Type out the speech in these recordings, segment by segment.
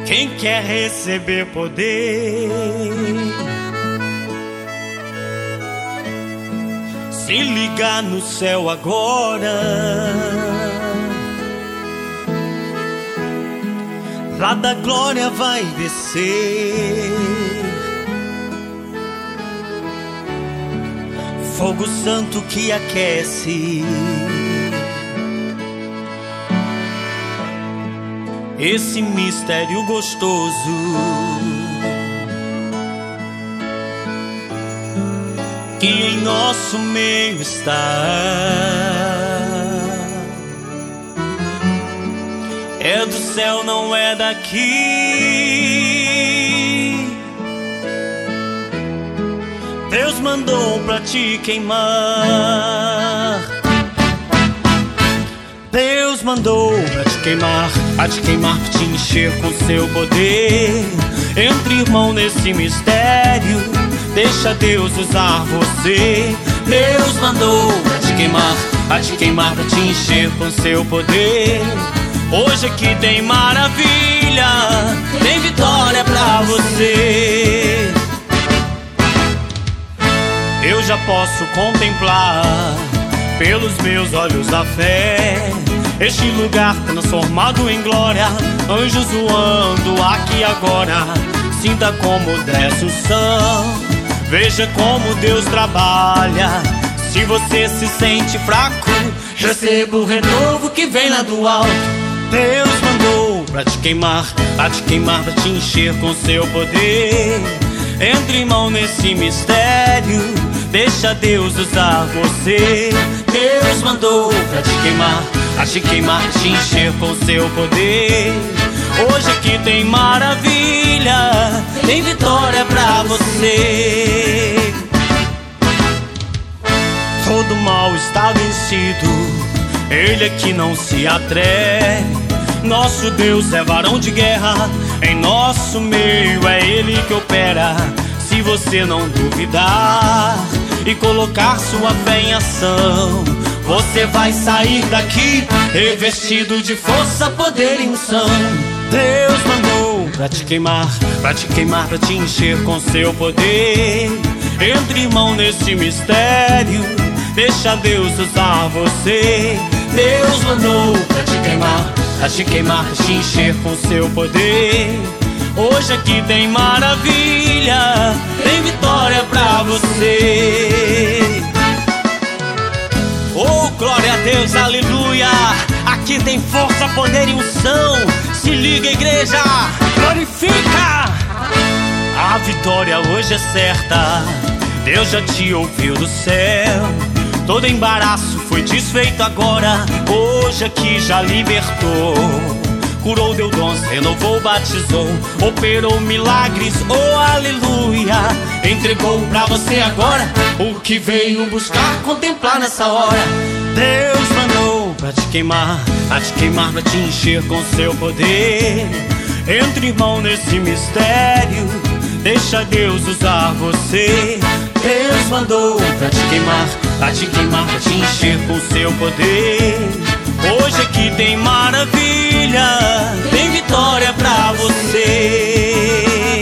Quem quer receber poder, se ligar no céu agora. Lá da glória vai descer fogo santo que aquece esse mistério gostoso que em nosso meio está. É do céu, não é daqui. Deus mandou pra te queimar. Deus mandou pra te queimar, pra te encher com seu poder. Entre, irmão, nesse mistério, deixa Deus usar você. Deus mandou pra te queimar, pra te encher com seu poder. Hoje aqui tem maravilha, tem vitória pra você. Eu já posso contemplar pelos meus olhos a fé este lugar transformado em glória, anjos voando aqui agora. Sinta como desce o som, veja como Deus trabalha. Se você se sente fraco, receba o renovo que vem lá do alto. Deus mandou pra te queimar, pra te encher com seu poder. Entre, irmão, nesse mistério, deixa Deus usar você. Deus mandou pra te queimar, te encher com seu poder. Hoje aqui tem maravilha, tem vitória pra você. Todo mal está vencido, Ele aqui não se atreve. Nosso Deus é varão de guerra, em nosso meio é Ele que opera. Se você não duvidar e colocar sua fé em ação, você vai sair daqui revestido de força, poder e unção. Deus mandou pra te queimar, pra te encher com seu poder. Entre, irmão, nesse mistério, deixa Deus usar você. Deus mandou pra te queimar, te encher com seu poder. Hoje aqui tem maravilha, tem vitória pra você. Oh, glória a Deus, aleluia. Aqui tem força, poder e unção. Se liga, igreja, glorifica. A vitória hoje é certa, Deus já te ouviu do céu. Todo embaraço foi desfeito agora, hoje aqui já libertou. Curou, deu dons, renovou, batizou, operou milagres, oh aleluia. Entregou pra você agora o que veio buscar, contemplar nessa hora. Deus mandou pra te queimar, pra te encher com seu poder. Entre, irmão, nesse mistério, deixa Deus usar você. Deus mandou pra te queimar, pra te encher com seu poder. Hoje aqui tem maravilha, tem vitória pra você.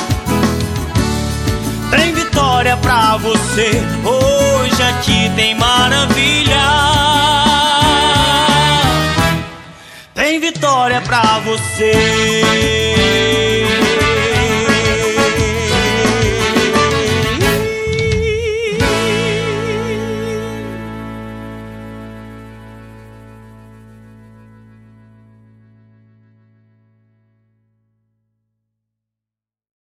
Tem vitória pra você. Hoje aqui tem maravilha, tem vitória pra você.